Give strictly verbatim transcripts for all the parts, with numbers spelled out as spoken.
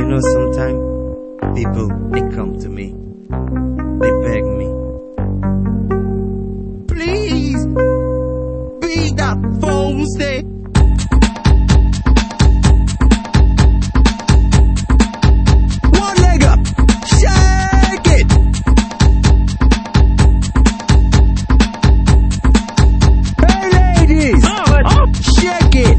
know, sometimes people, they come to me, they beg me, please be that phone stay. One leg up, shake it. Hey ladies, oh, oh. Shake it.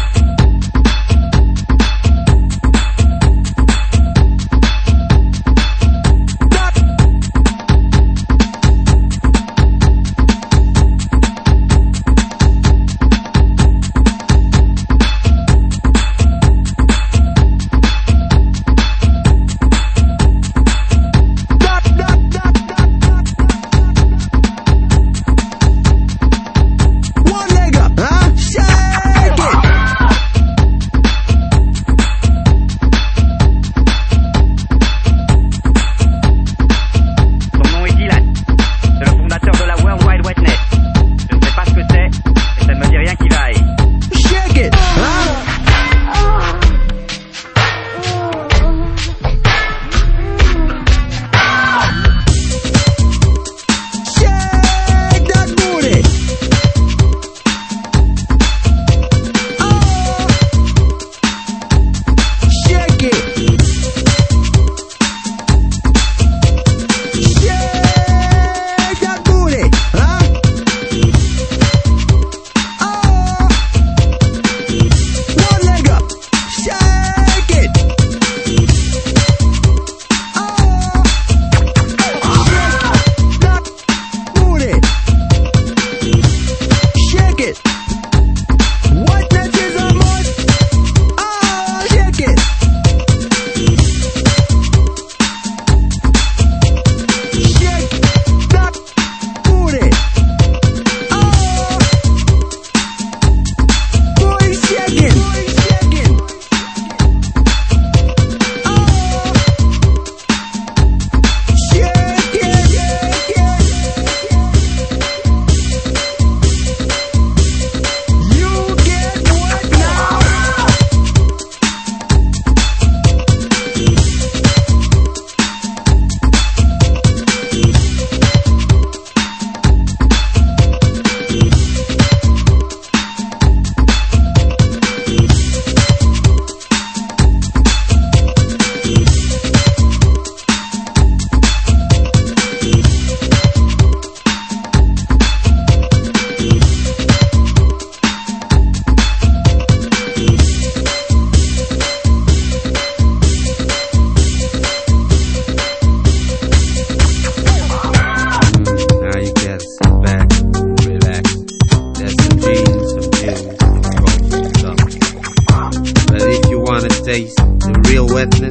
Taste the real wetness,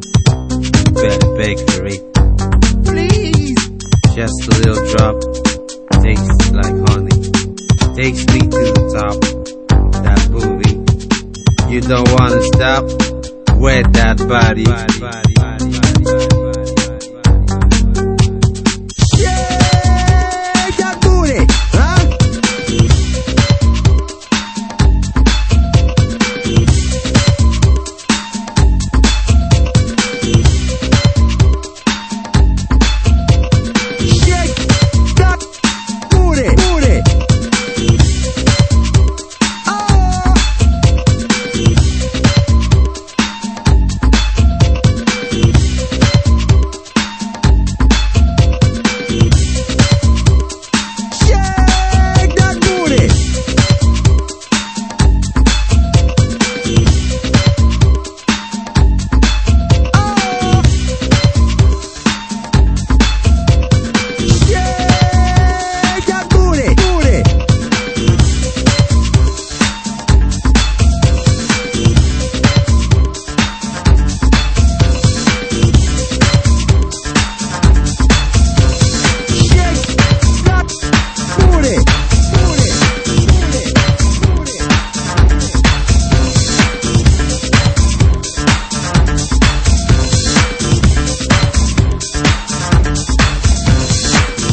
you better beg for it. Please, just a little drop, tastes like honey, takes me to the top. That booty, you don't wanna stop, wet that body.